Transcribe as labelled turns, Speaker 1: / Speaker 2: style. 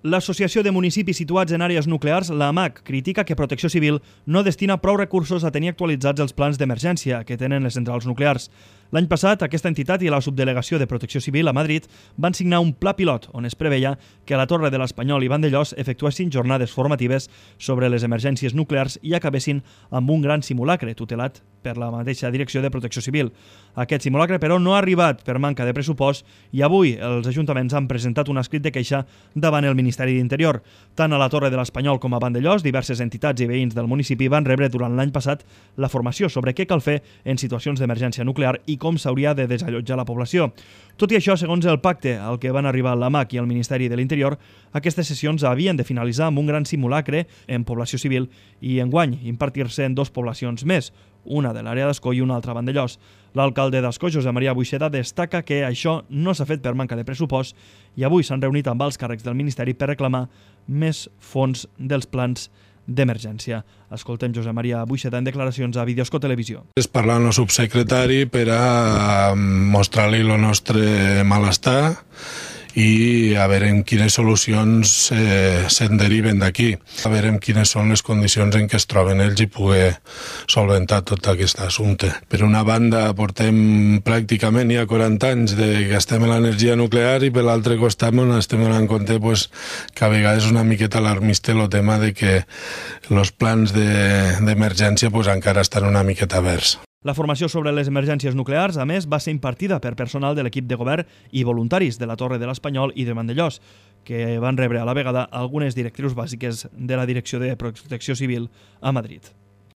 Speaker 1: L'Associació de Municipis Situats en Àrees Nuclears, la AMAC, critica que Protecció Civil no destina prou recursos a tenir actualitzats els plans d'emergència que tenen les centrals nuclears. L'any passat, aquesta entitat i la Subdelegació de Protecció Civil a Madrid van signar un pla pilot on es preveia que a la Torre de l'Espanyol i Vandellòs efectuessin jornades formatives sobre les emergències nuclears i acabessin amb un gran simulacre tutelat per la mateixa Direcció de Protecció Civil. Aquest simulacre, però, no ha arribat per manca de pressupost i avui els ajuntaments han presentat un escrit de queixa davant el Ministeri d'Interior. Tant a la Torre de l'Espanyol com a Vandellòs, diverses entitats i veïns del municipi van rebre durant l'any passat la formació sobre què cal fer en situacions d'emergència nuclear i com s'hauria de desallotjar la població. Tot i això, segons el pacte al que van arribar l'AMAC i el Ministeri de l'Interior, aquestes sessions havien de finalitzar amb un gran simulacre en població civil i enguany impartir-se en 2 poblacions més, una de l'àrea d'Ascó i una altra a Vandellòs. L'alcalde d'Ascó, Josep Maria Buixeda, destaca que això no s'ha fet per manca de pressupost i avui s'han reunit amb els càrrecs del Ministeri per reclamar més fons dels plans d'emergència. Escoltem Josep Maria Buixeda en declaracions a Videosco Televisió.
Speaker 2: És parlar amb el subsecretari per a mostrar-li el nostre malestar i a veure en quines solucions se'n deriven d'aquí, a veure en quines són les condicions en què es troben ells i poder solventar tot aquest assumpte. Per una banda, portem pràcticament ja 40 anys que estem en l'energia nuclear i per l'altre costat estem donant compte que a vegades és una miqueta alarmista el tema de que els plans d'emergència encara estan una miqueta verds.
Speaker 1: La formació sobre les emergències nuclears, a més, va ser impartida per personal de l'equip de govern i voluntaris de la Torre de l'Espanyol i de Vandellòs, que van rebre a la vegada algunes directrius bàsiques de la Direcció de Protecció Civil a Madrid.